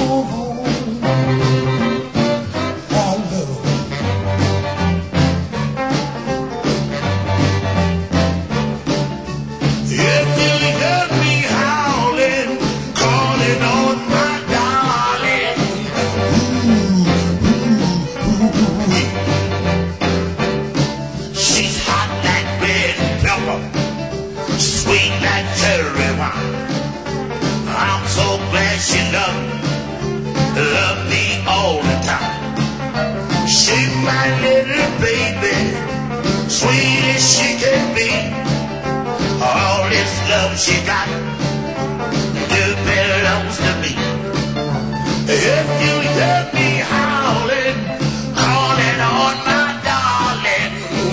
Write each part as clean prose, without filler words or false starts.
Sweet like cherry wine. I'm so glad she loved me all the time. She's my little baby, sweet as she can be. All this love she got, it belongs to me. If you hear me howling, calling on my darling,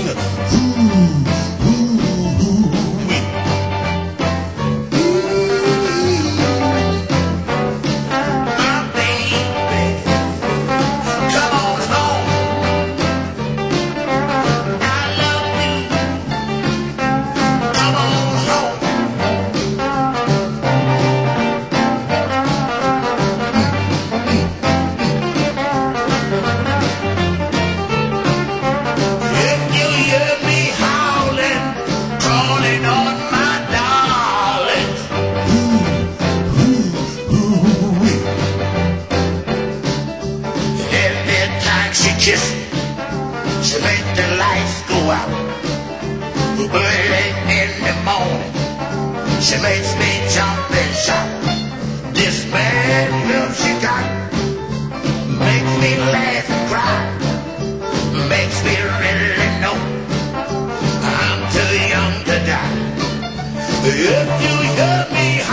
she makes the lights go out. Early in the morning, she makes me jump and shout. This mad love she got makes me laugh and cry. Makes me really know I'm too young to die. If you hear me